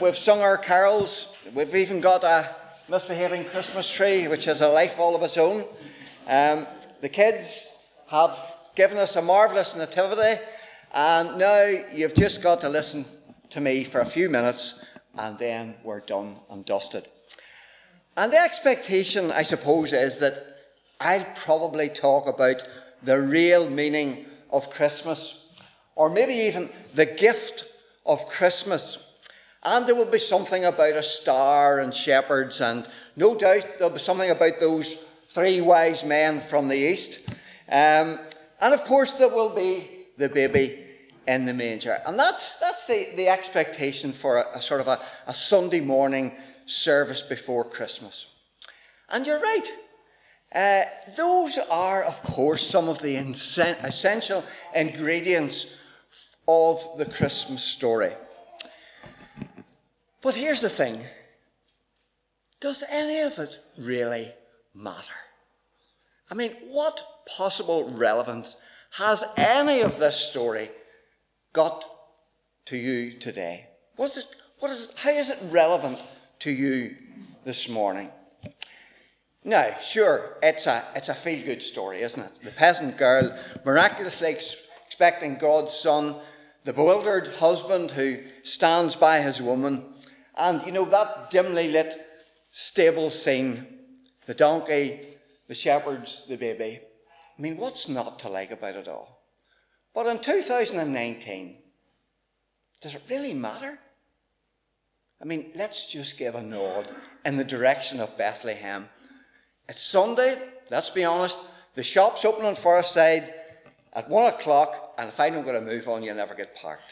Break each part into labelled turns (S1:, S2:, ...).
S1: we've sung our carols. We've even got a misbehaving Christmas tree, which has a life all of its own. The kids have given us a marvellous nativity, and now you've just got to listen to me for a few minutes, and then we're done and dusted. And the expectation, I suppose, is that I'll probably talk about the real meaning of Christmas, or maybe even the gift of Christmas. And there will be something about a star and shepherds, and no doubt there'll be something about those three wise men from the east. And of course there will be the baby in the manger. And that's the expectation for a sort of a Sunday morning service before Christmas. And you're right. Those are, of course, some of the essential ingredients of the Christmas story. But here's the thing. Does any of it really matter? I mean, what possible relevance has any of this story got to you today? How is it relevant to you this morning? Now, sure, it's a feel-good story, isn't it? The peasant girl miraculously expecting God's son, the bewildered husband who stands by his woman, and, that dimly lit stable scene, the donkey, the shepherds, the baby. I mean, what's not to like about it all? But in 2019, does it really matter? I mean, let's just give a nod in the direction of Bethlehem. It's Sunday, let's be honest. The shop's open on Forest Side at 1 o'clock, and if I don't get a move on, you'll never get parked.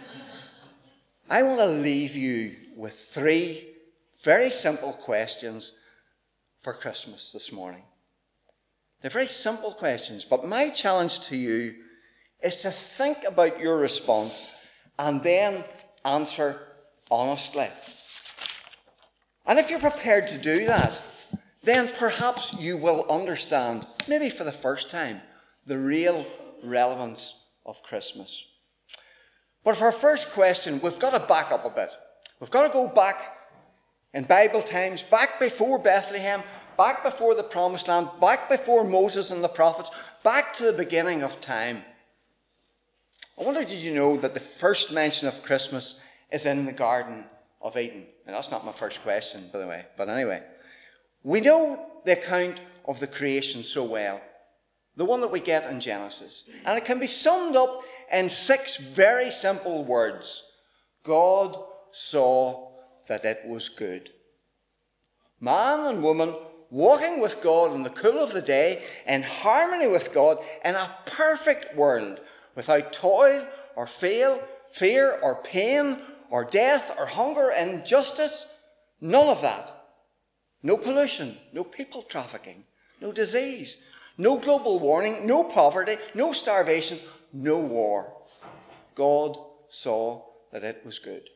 S1: I want to leave you with 3 very simple questions for Christmas this morning. They're very simple questions, but my challenge to you is to think about your response and then answer honestly. And if you're prepared to do that, then perhaps you will understand, maybe for the first time, the real relevance of Christmas. But for our first question, we've got to back up a bit. We've got to go back in Bible times, back before Bethlehem, back before the Promised Land, back before Moses and the prophets, back to the beginning of time. I wonder, did you know that the first mention of Christmas is in the Garden of Eden? Now, that's not my first question, by the way, but anyway. We know the account of the creation so well, the one that we get in Genesis. And it can be summed up in 6 very simple words. God saw that it was good. Man and woman walking with God in the cool of the day, in harmony with God, in a perfect world, without toil or fear or pain or death or hunger, injustice, none of that. No pollution, no people trafficking, no disease, no global warming, no poverty, no starvation, no war. God saw that it was good.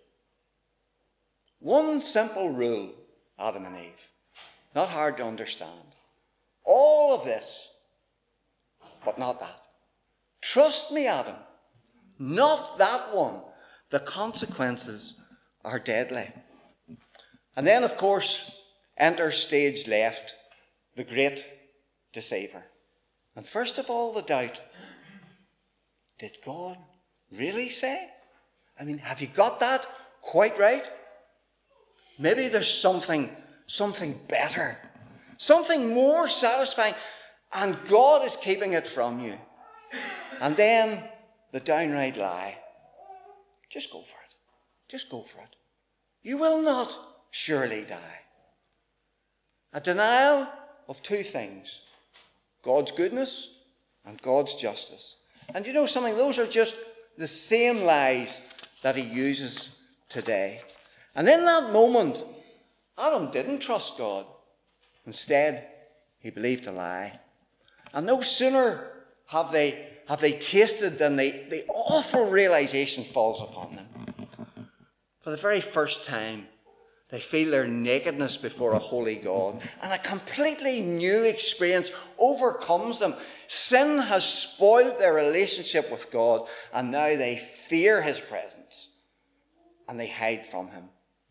S1: One simple rule, Adam and Eve. Not hard to understand. All of this, but not that. Trust me, Adam. Not that one. The consequences are deadly. And then, of course, enter stage left, the great deceiver. And first of all, the doubt. Did God really say? I mean, have you got that quite right? Maybe there's something better, something more satisfying, and God is keeping it from you. And then the downright lie. Just go for it. Just go for it. You will not surely die. A denial of 2 things. God's goodness and God's justice. And you know something? Those are just the same lies that he uses today. And in that moment, Adam didn't trust God. Instead, he believed a lie. And no sooner have they tasted than the awful realization falls upon them. For the very first time, they feel their nakedness before a holy God. And a completely new experience overcomes them. Sin has spoiled their relationship with God, and now they fear his presence. And they hide from him.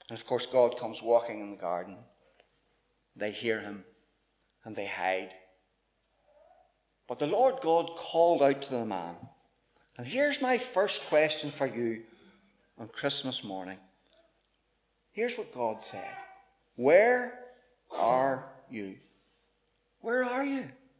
S1: And of course, God comes walking in the garden. They hear him and they hide. But the Lord God called out to the man. And here's my first question for you on Christmas morning. Here's what God said. Where are you? Where are you?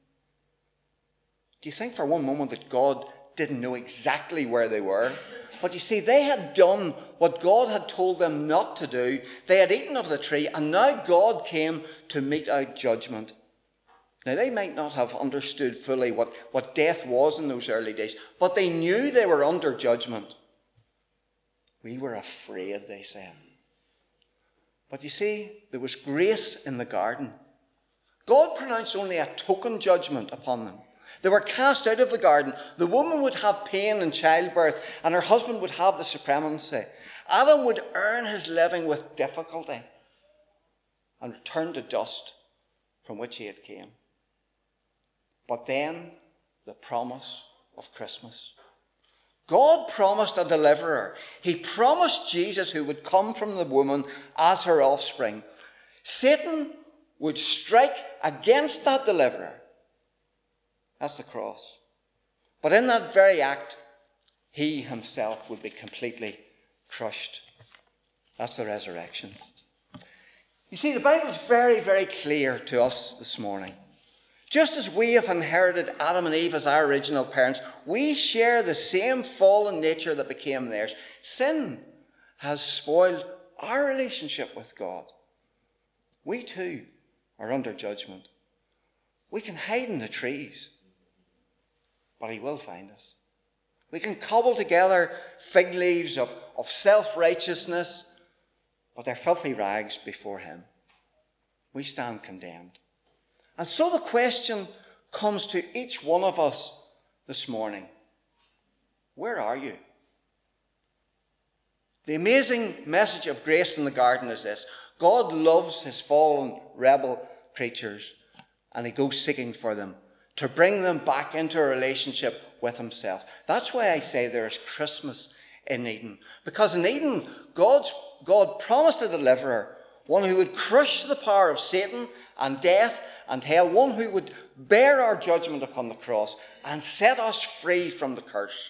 S1: Do you think for one moment that God didn't know exactly where they were? But you see, they had done what God had told them not to do. They had eaten of the tree, and now God came to mete out judgment. Now, they might not have understood fully what death was in those early days, but they knew they were under judgment. We were afraid, they said. But you see, there was grace in the garden. God pronounced only a token judgment upon them. They were cast out of the garden. The woman would have pain in childbirth, and her husband would have the supremacy. Adam would earn his living with difficulty and return to dust from which he had came. But then, the promise of Christmas. God promised a deliverer. He promised Jesus, who would come from the woman as her offspring. Satan would strike against that deliverer. That's the cross. But in that very act, he himself would be completely crushed. That's the resurrection. You see, the Bible is very, very clear to us this morning. Just as we have inherited Adam and Eve as our original parents, we share the same fallen nature that became theirs. Sin has spoiled our relationship with God. We too are under judgment. We can hide in the trees, but he will find us. We can cobble together fig leaves of self-righteousness, but they're filthy rags before him. We stand condemned. And so the question comes to each one of us this morning. Where are you? The amazing message of grace in the garden is this. God loves his fallen, rebel creatures, and he goes seeking for them to bring them back into a relationship with himself. That's why I say there is Christmas in Eden. Because in Eden, God promised a deliverer, one who would crush the power of Satan and death and hell, one who would bear our judgment upon the cross and set us free from the curse.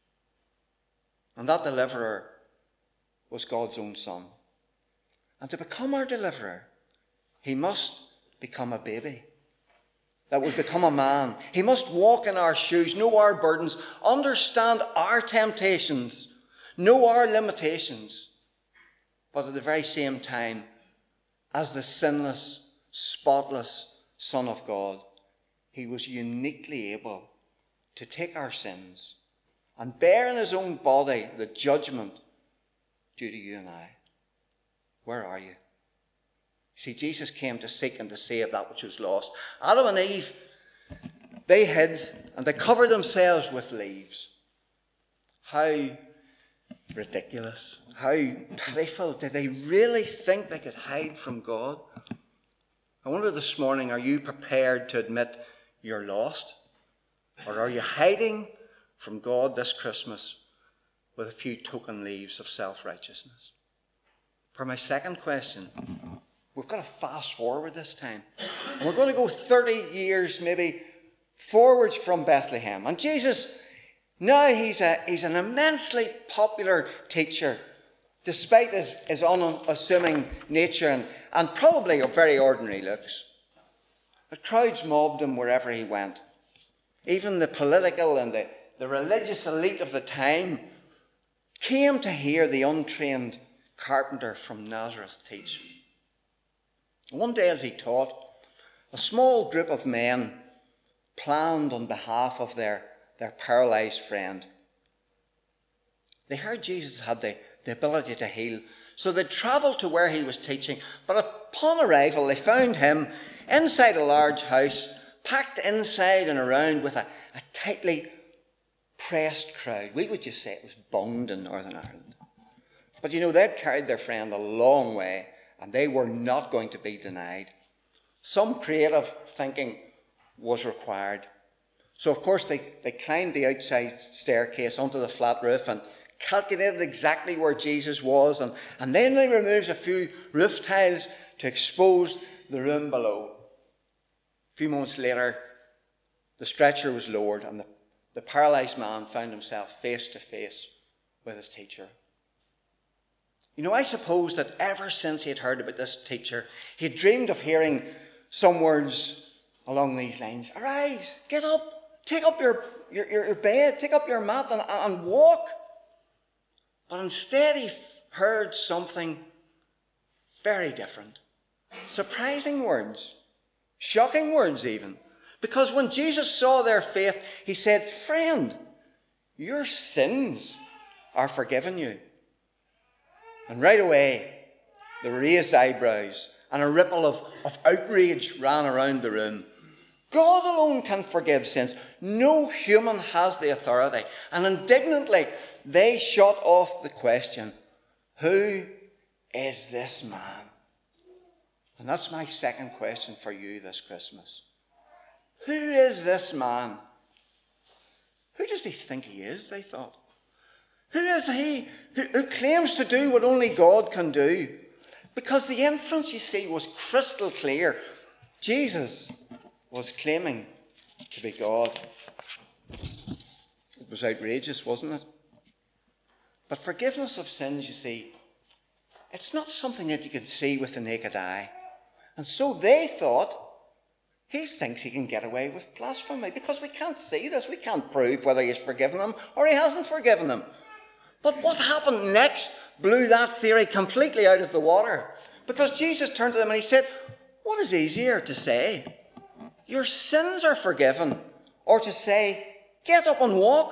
S1: And that deliverer was God's own Son. And to become our deliverer, he must become a baby that would become a man. He must walk in our shoes, know our burdens, understand our temptations, know our limitations, but at the very same time, as the sinless, spotless Son of God, he was uniquely able to take our sins and bear in his own body the judgment due to you and I. Where are you? See, Jesus came to seek and to save that which was lost. Adam and Eve, they hid and they covered themselves with leaves. How ridiculous. How pitiful. Did they really think they could hide from God? I wonder this morning, are you prepared to admit you're lost? Or are you hiding from God this Christmas with a few token leaves of self-righteousness? For my second question, we've got to fast forward this time. And we're going to go 30 years maybe forwards from Bethlehem. And Jesus, now he's an immensely popular teacher, despite his unassuming nature and probably of very ordinary looks. The crowds mobbed him wherever he went. Even the political and the religious elite of the time came to hear the untrained carpenter from Nazareth teach. One day as he taught, a small group of men planned on behalf of their paralyzed friend. They heard Jesus had the ability to heal, so they travelled to where he was teaching. But upon arrival, they found him inside a large house, packed inside and around with a tightly pressed crowd. We would just say it was bunged in Northern Ireland. But you know, they'd carried their friend a long way, and they were not going to be denied. Some creative thinking was required. So, of course, they climbed the outside staircase onto the flat roof and calculated exactly where Jesus was, and then he removes a few roof tiles to expose the room below. A few moments later, the stretcher was lowered, and the paralyzed man found himself face to face with his teacher. You know, I suppose that ever since he had heard about this teacher, he had dreamed of hearing some words along these lines. Arise, get up, take up your bed, take up your mat and walk. But instead he heard something very different. Surprising words, shocking words even. Because when Jesus saw their faith, he said, "Friend, your sins are forgiven you." And right away, the raised eyebrows and a ripple of outrage ran around the room. God alone can forgive sins. No human has the authority. And indignantly, they shot off the question, who is this man? And that's my second question for you this Christmas. Who is this man? Who does he think he is, they thought. Who is he who claims to do what only God can do? Because the inference, you see, was crystal clear. Jesus was claiming to be God. It was outrageous, wasn't it? But forgiveness of sins, you see, it's not something that you can see with the naked eye. And so they thought, he thinks he can get away with blasphemy because we can't see this. We can't prove whether he's forgiven them or he hasn't forgiven them. But what happened next blew that theory completely out of the water. Because Jesus turned to them and he said, what is easier to say? Your sins are forgiven. Or to say, get up and walk?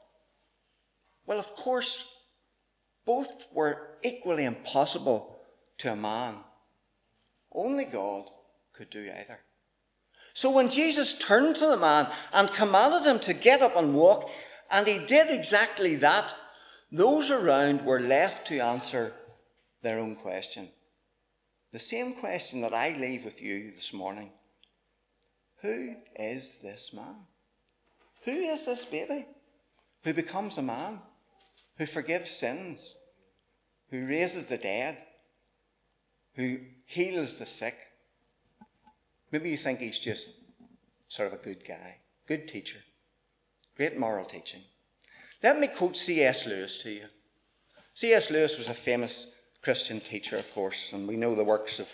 S1: Well, of course, both were equally impossible to a man. Only God could do either. So when Jesus turned to the man and commanded him to get up and walk, and he did exactly that, those around were left to answer their own question. The same question that I leave with you this morning. Who is this man? Who is this baby who becomes a man, who forgives sins, who raises the dead, who heals the sick? Maybe you think he's just sort of a good guy, good teacher, great moral teaching. Let me quote C.S. Lewis to you. C.S. Lewis was a famous Christian teacher, of course, and we know the works of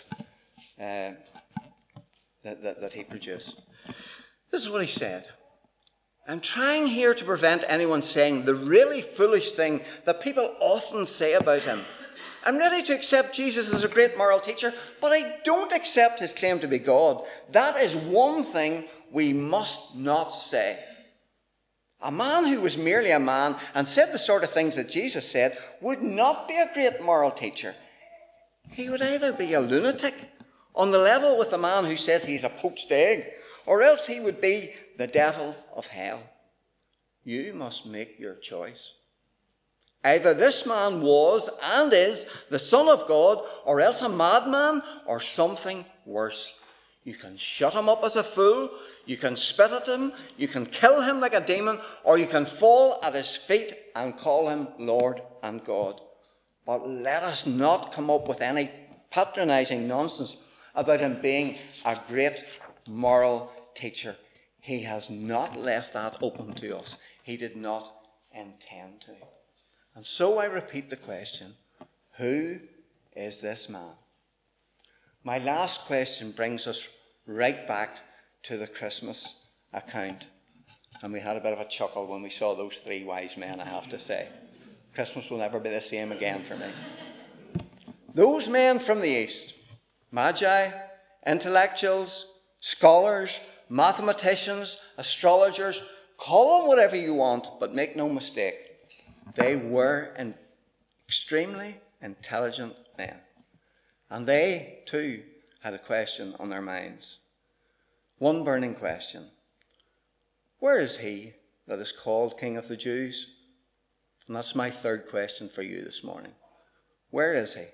S1: that he produced. This is what he said. I'm trying here to prevent anyone saying the really foolish thing that people often say about him. I'm ready to accept Jesus as a great moral teacher, but I don't accept his claim to be God. That is one thing we must not say. A man who was merely a man and said the sort of things that Jesus said would not be a great moral teacher. He would either be a lunatic on the level with the man who says he's a poached egg, or else he would be the devil of hell. You must make your choice. Either this man was and is the Son of God, or else a madman, or something worse. You can shut him up as a fool, you can spit at him, you can kill him like a demon, or you can fall at his feet and call him Lord and God. But let us not come up with any patronizing nonsense about him being a great moral teacher. He has not left that open to us. He did not intend to. And so I repeat the question, who is this man? My last question brings us right back to the Christmas account. And we had a bit of a chuckle when we saw those three wise men, I have to say. Christmas will never be the same again for me. Those men from the East, magi, intellectuals, scholars, mathematicians, astrologers, call them whatever you want, but make no mistake, they were extremely intelligent men. And they, too, had a question on their minds. One burning question. Where is he that is called King of the Jews? And that's my third question for you this morning. Where is he?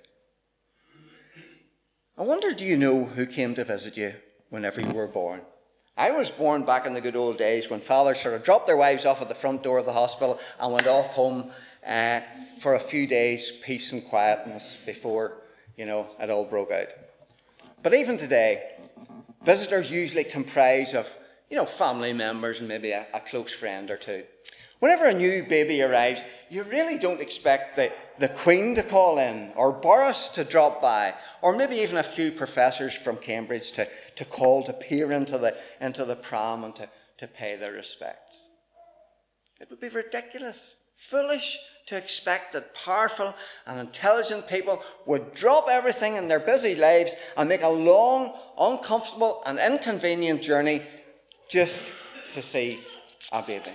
S1: I wonder, do you know who came to visit you whenever you were born? I was born back in the good old days when fathers sort of dropped their wives off at the front door of the hospital and went off home for a few days peace and quietness before, it all broke out. But even today, visitors usually comprise of, family members and maybe a close friend or two. Whenever a new baby arrives, you really don't expect the Queen to call in, or Boris to drop by, or maybe even a few professors from Cambridge to call to peer into the pram and to pay their respects. It would be ridiculous, foolish to expect that powerful and intelligent people would drop everything in their busy lives and make a long, uncomfortable and inconvenient journey just to see a baby.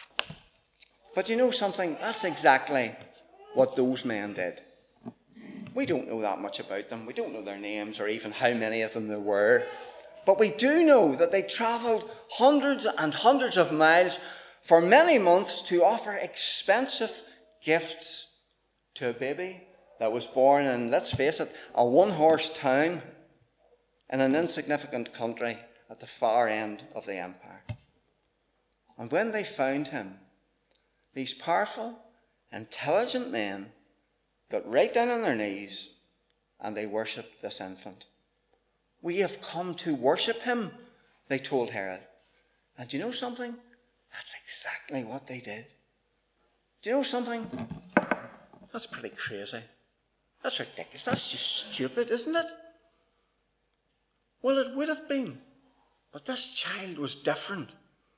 S1: But you know something? That's exactly what those men did. We don't know that much about them. We don't know their names or even how many of them there were. But we do know that they travelled hundreds and hundreds of miles for many months to offer expensive gifts to a baby that was born in, let's face it, a one-horse town in an insignificant country at the far end of the empire. And when they found him, these powerful, intelligent men got right down on their knees and they worshipped this infant. We have come to worship him, they told Herod. And do you know something? That's exactly what they did. Do you know something? That's pretty crazy. That's ridiculous. That's just stupid, isn't it? Well, it would have been. But this child was different.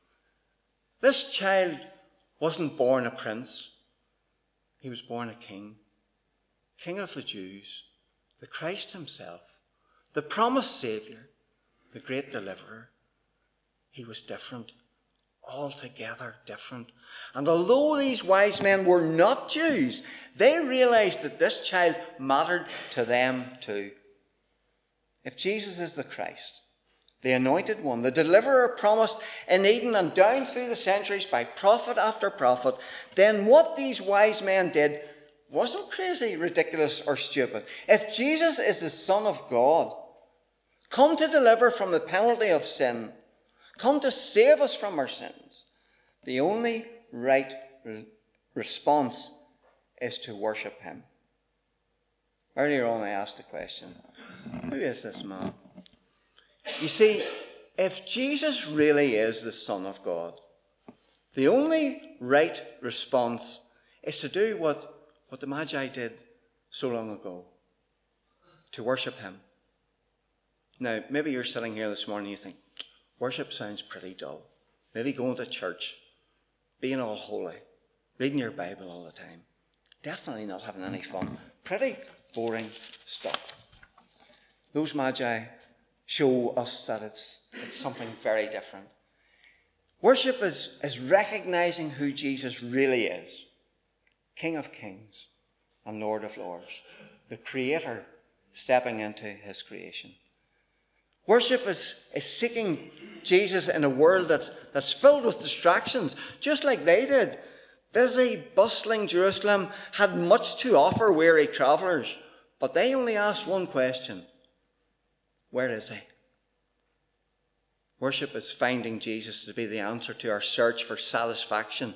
S1: This child wasn't born a prince. He was born a king. King of the Jews, the Christ himself, the promised Saviour, the great deliverer. He was different, altogether different. And although these wise men were not Jews, they realized that this child mattered to them too. If Jesus is the Christ, the anointed one, the deliverer promised in Eden and down through the centuries by prophet after prophet, then what these wise men did wasn't crazy, ridiculous, or stupid. If Jesus is the Son of God, come to deliver from the penalty of sin, come to save us from our sins, the only right response is to worship him. Earlier on I asked the question, who is this man? You see, if Jesus really is the Son of God, the only right response is to do what the Magi did so long ago, to worship him. Now, maybe you're sitting here this morning and you think, worship sounds pretty dull. Maybe going to church, being all holy, reading your Bible all the time, definitely not having any fun. Pretty boring stuff. Those Magi show us that it's something very different. Worship is recognizing who Jesus really is. King of kings and Lord of lords. The Creator stepping into his creation. Worship is seeking Jesus in a world that's filled with distractions, just like they did. Busy, bustling Jerusalem had much to offer weary travellers, but they only asked one question. Where is he? Worship is finding Jesus to be the answer to our search for satisfaction.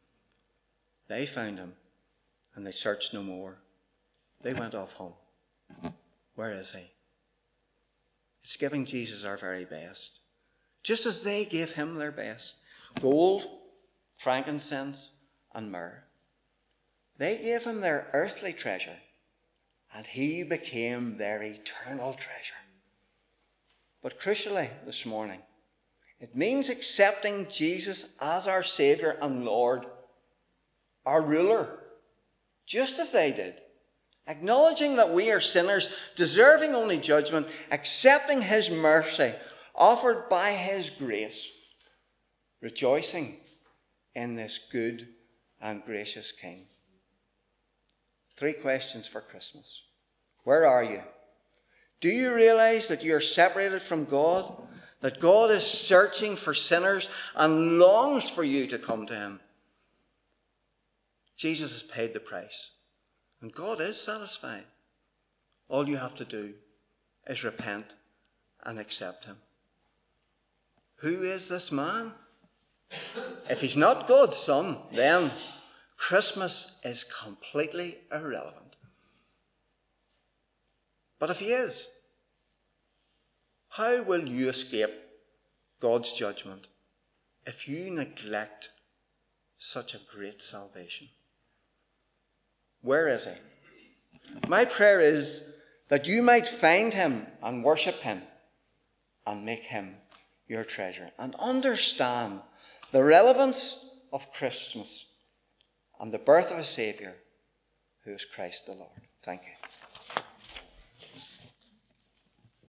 S1: They found him, and they searched no more. They went off home. Where is he? It's giving Jesus our very best, just as they gave him their best. Gold, frankincense, and myrrh. They gave him their earthly treasure, and he became their eternal treasure. But crucially this morning, it means accepting Jesus as our Saviour and Lord, our ruler, just as they did. Acknowledging that we are sinners, deserving only judgment, accepting his mercy, offered by his grace, rejoicing in this good and gracious King. 3 questions for Christmas. Where are you? Do you realize that you are separated from God? That God is searching for sinners and longs for you to come to him? Jesus has paid the price, and God is satisfied. All you have to do is repent and accept him. Who is this man? If he's not God's son, then Christmas is completely irrelevant. But if he is, how will you escape God's judgment if you neglect such a great salvation? Where is he? My prayer is that you might find him and worship him and make him your treasure and understand the relevance of Christmas and the birth of a Saviour who is Christ the Lord. Thank you.